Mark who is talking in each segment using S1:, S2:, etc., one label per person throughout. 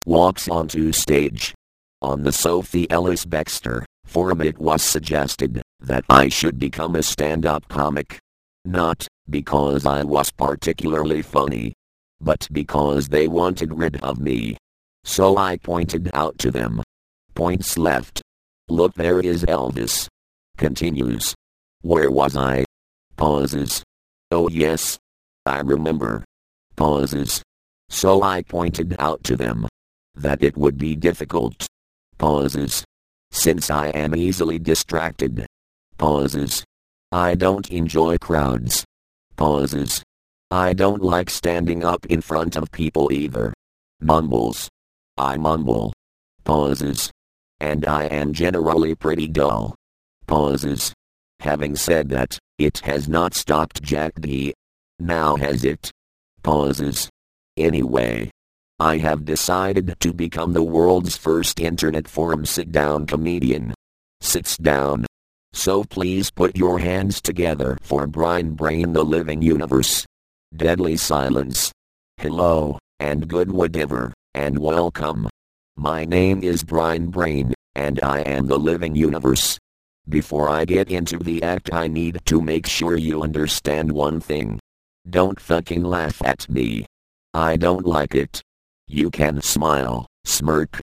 S1: walks onto stage. On the Sophie Ellis Bextor forum it was suggested that I should become a stand-up comic. Not because I was particularly funny, but because they wanted rid of me. So I pointed out to them. Points left. Look, there is Elvis. Continues. Where was I? Pauses. Oh yes. I remember. Pauses. So I pointed out to them that it would be difficult. Pauses. Since I am easily distracted. Pauses. I don't enjoy crowds. Pauses. I don't like standing up in front of people either. Mumbles. I mumble. Pauses. And I am generally pretty dull. Pauses. Having said that, it has not stopped Jack D. Now has it? Pauses. Anyway, I have decided to become the world's first internet forum sit-down comedian. Sits down. So please put your hands together for Brian Brain, the living universe. Deadly silence. Hello, and good whatever, and welcome. My name is Brian Brain, and I am the living universe. Before I get into the act, I need to make sure you understand one thing. Don't fucking laugh at me. I don't like it. You can smile, smirk,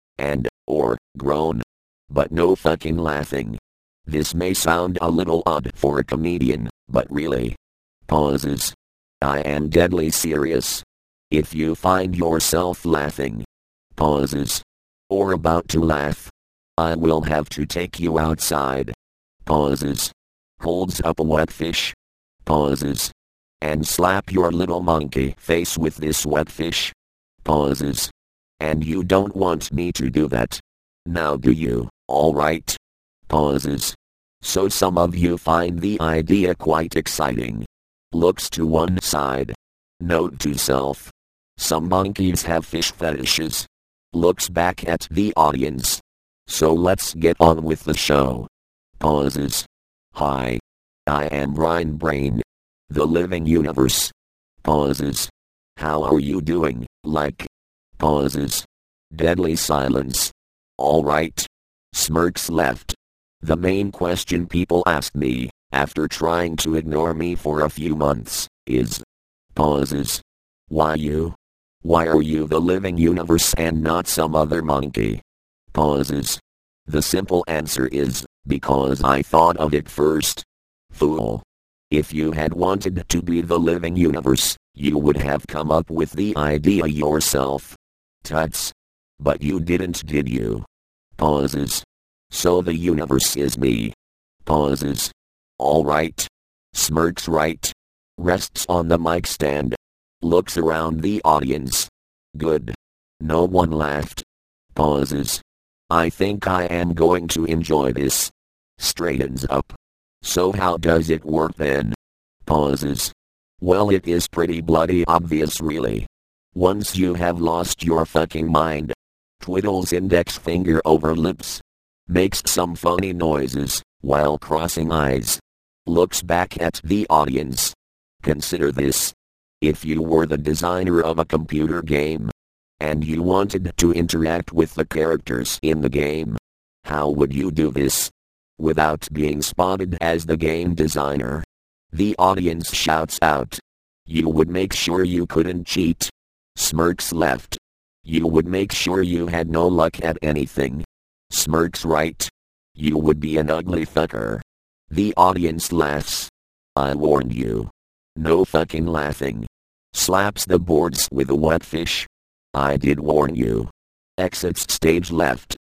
S1: or groan. But no fucking laughing. This may sound a little odd for a comedian, but really. Pauses. I am deadly serious. If you find yourself laughing, pauses, or about to laugh, I will have to take you outside. Pauses. Holds up a wet fish. Pauses. And slap your little monkey face with this wet fish. Pauses. And you don't want me to do that. Now do you? Alright. Pauses. So some of you find the idea quite exciting. Looks to one side. Note to self. Some monkeys have fish fetishes. Looks back at the audience. So let's get on with the show. Pauses. Hi. I am Brian Brain. The living universe. Pauses. How are you doing, like? Pauses. Deadly silence. Alright. Smirks left. The main question people ask me, after trying to ignore me for a few months, is pauses. Why you? Why are you the living universe and not some other monkey? Pauses. The simple answer is, because I thought of it first. Fool. If you had wanted to be the living universe, you would have come up with the idea yourself. Tuts. But you didn't, did you? Pauses. So the universe is me. Pauses. Alright. Smirks right. Rests on the mic stand. Looks around the audience. Good. No one laughed. Pauses. I think I am going to enjoy this. Straightens up. So how does it work then? Pauses. Well, it is pretty bloody obvious really. Once you have lost your fucking mind. Twiddles index finger over lips. Makes some funny noises, while crossing eyes. Looks back at the audience. Consider this. If you were the designer of a computer game, and you wanted to interact with the characters in the game, how would you do this? Without being spotted as the game designer. The audience shouts out. You would make sure you couldn't cheat. Smirks left. You would make sure you had no luck at anything. Smirks right. You would be an ugly fucker. The audience laughs. I warned you. No fucking laughing. Slaps the boards with a wet fish. I did warn you. Exits stage left.